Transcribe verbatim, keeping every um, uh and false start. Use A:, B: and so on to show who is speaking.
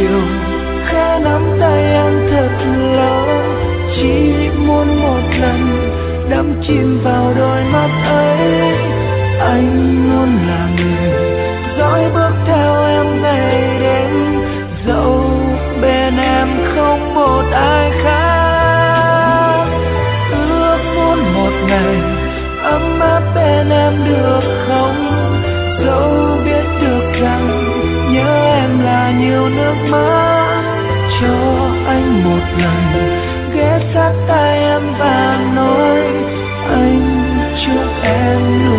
A: chiều khẽ nắm tay em thật lâu, chỉ muốn một lần đắm chìm vào đôi mắt ấy. Anh luôn là người dõi bước theo em ngày đêm, dẫu bên em không một ai khác. Ước muốn một ngày ấm áp bên em được không, dẫu biết được rằng nhớ em là nhiều nước mắt. Cho anh một lần ghé sát tai em và nói anh chúc em